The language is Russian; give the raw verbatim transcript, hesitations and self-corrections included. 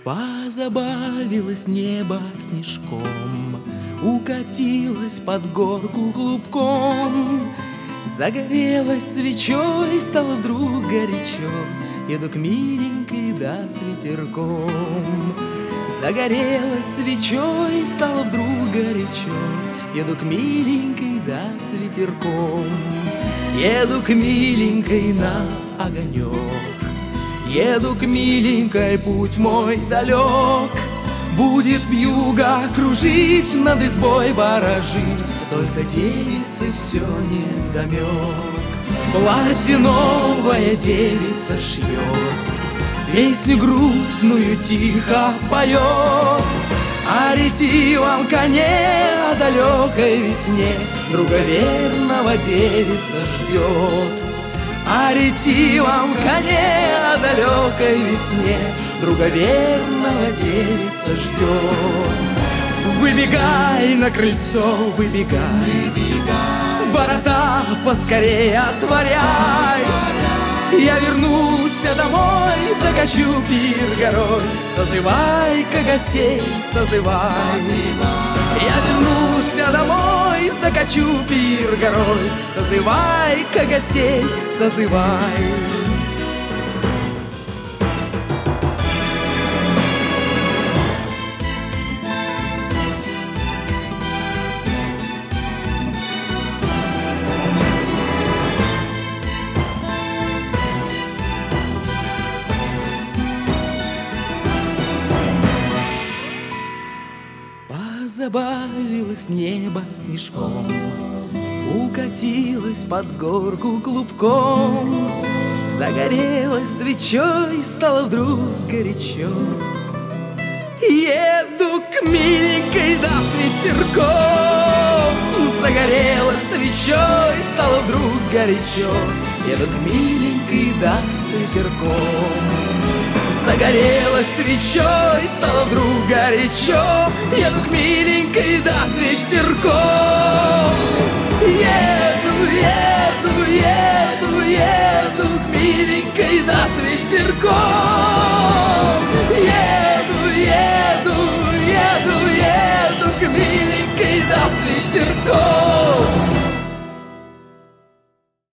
Позабавилось небо снежком, укатилось под горку клубком. Загорелась свечой, стало вдруг горячо, еду к миленькой, да с ветерком. Загорелась свечой, стало вдруг горячо, еду к миленькой, да с ветерком. Еду к миленькой на огонек, еду к миленькой, путь мой далек. Будет вьюга кружить, над избой ворожить, только девице все невдомек. Платье новое девица шьет, песню грустную тихо поет. О ретивом коне, о далекой весне друга верного девица ждет. О ретивом коне, о далекой весне друга верного девица ждет. Выбегай на крыльцо, выбегай, выбегай. Ворота поскорее отворяй. Я вернусь домой, закачу пир горой. Созывай-ка гостей, созывай. Я вернусь домой, закачу пир горой. Созывай-ка гостей, созывай. Позабавилось небо снежком, укатилось под горку клубком. Загорелась свечой, стало вдруг горячо. Еду к миленькой, да с ветерком. Загорелась свечой, стало вдруг горячо. Еду к миленькой, да с ветерком. Загорелась свечой, стало вдруг горячо. Еду к миленькой, да с ветерком. Еду, еду, еду.